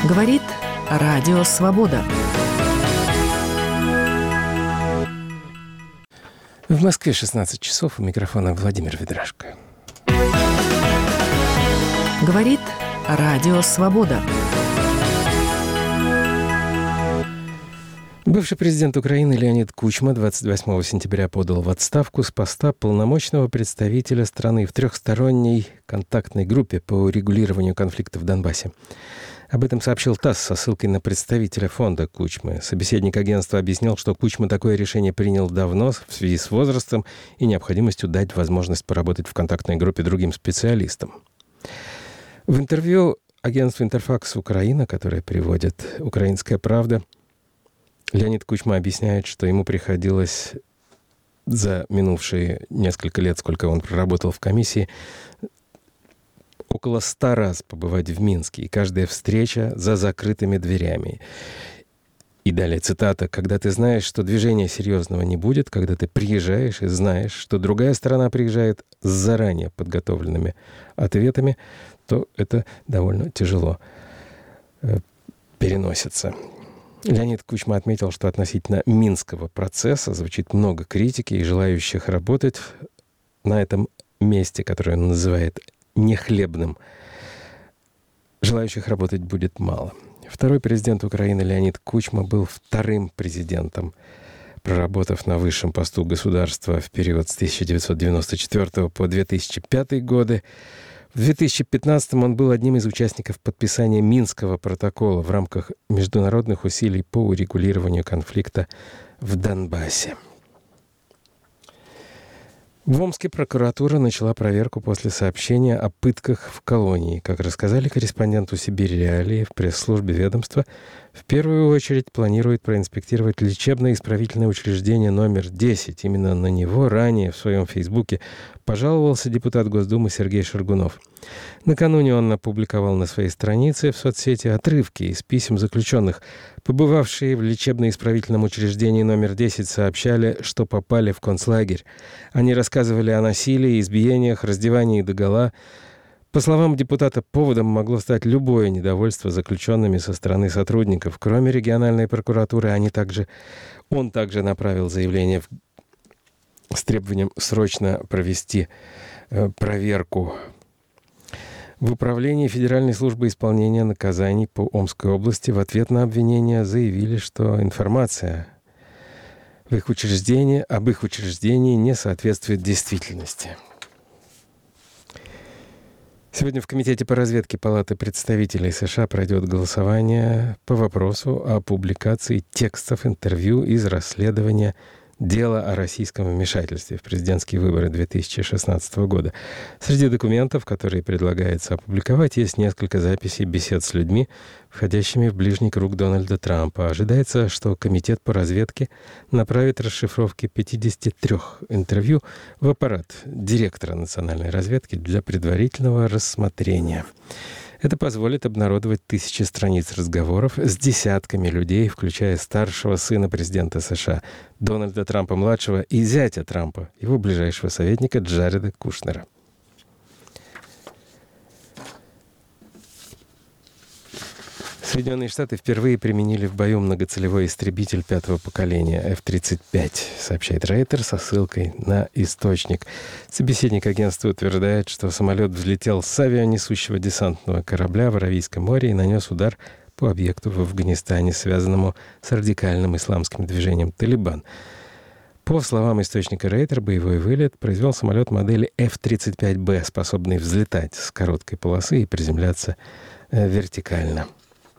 Говорит Радио Свобода. В Москве 16 часов. У микрофона Владимир Ведрашко. Говорит Радио Свобода. Бывший президент Украины Леонид Кучма 28 сентября подал в отставку с поста полномочного представителя страны в трехсторонней контактной группе по урегулированию конфликта в Донбассе. Об этом сообщил ТАСС со ссылкой на представителя фонда Кучмы. Собеседник агентства объяснил, что Кучма такое решение принял давно в связи с возрастом и необходимостью дать возможность поработать в контактной группе другим специалистам. В интервью агентству «Интерфакс Украина», которое приводит «Украинская правда», Леонид Кучма объясняет, что ему приходилось за минувшие несколько лет, сколько он проработал в комиссии, около 100 раз побывать в Минске, и каждая встреча за закрытыми дверями. И далее цитата: «Когда ты знаешь, что движения серьезного не будет, когда ты приезжаешь и знаешь, что другая сторона приезжает с заранее подготовленными ответами, то это довольно тяжело переносится». Леонид Кучма отметил, что относительно Минского процесса звучит много критики и желающих работать на этом месте, которое он называет нехлебным. Желающих работать будет мало. Второй президент Украины Леонид Кучма был вторым президентом, проработав на высшем посту государства в период с 1994 по 2005 годы. В 2015 он был одним из участников подписания Минского протокола в рамках международных усилий по урегулированию конфликта в Донбассе. В Омске прокуратура начала проверку после сообщения о пытках в колонии. Как рассказали корреспонденту «Сибирь Реалии» в пресс-службе ведомства, в первую очередь планирует проинспектировать лечебно-исправительное учреждение номер 10. Именно на него ранее в своем фейсбуке пожаловался депутат Госдумы Сергей Шаргунов. Накануне он опубликовал на своей странице в соцсети отрывки из писем заключенных. Побывавшие в лечебно-исправительном учреждении номер 10 сообщали, что попали в концлагерь. Они рассказывали о насилии, избиениях, раздевании догола. По словам депутата, поводом могло стать любое недовольство заключенными со стороны сотрудников. Кроме региональной прокуратуры, он также направил заявление с требованием срочно провести проверку. В Управлении Федеральной службы исполнения наказаний по Омской области в ответ на обвинения заявили, что информация об их учреждении не соответствует действительности. Сегодня в Комитете по разведке Палаты представителей США пройдет голосование по вопросу о публикации текстов интервью из расследования дела о российском вмешательстве в президентские выборы 2016 года. Среди документов, которые предлагается опубликовать, есть несколько записей бесед с людьми, входящими в ближний круг Дональда Трампа. Ожидается, что Комитет по разведке направит расшифровки 53 интервью в аппарат директора национальной разведки для предварительного рассмотрения. Это позволит обнародовать тысячи страниц разговоров с десятками людей, включая старшего сына президента США Дональда Трампа-младшего и зятя Трампа, его ближайшего советника Джареда Кушнера. Соединенные Штаты впервые применили в бою многоцелевой истребитель пятого поколения F-35, сообщает Рейтер со ссылкой на источник. Собеседник агентства утверждает, что самолет взлетел с авианесущего десантного корабля в Аравийском море и нанес удар по объекту в Афганистане, связанному с радикальным исламским движением «Талибан». По словам источника Рейтер, боевой вылет произвел самолет модели F-35B, способный взлетать с короткой полосы и приземляться вертикально.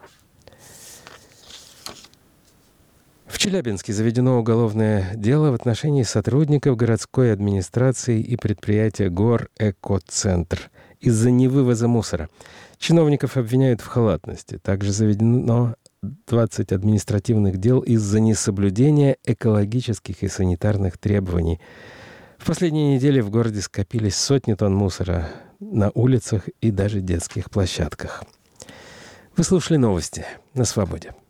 В Челябинске заведено уголовное дело в отношении сотрудников городской администрации и предприятия «Гор-Экоцентр» из-за невывоза мусора. Чиновников обвиняют в халатности. Также заведено 20 административных дел из-за несоблюдения экологических и санитарных требований. В последние недели в городе скопились сотни тонн мусора на улицах и даже детских площадках. Вы слушали новости на «Свободе».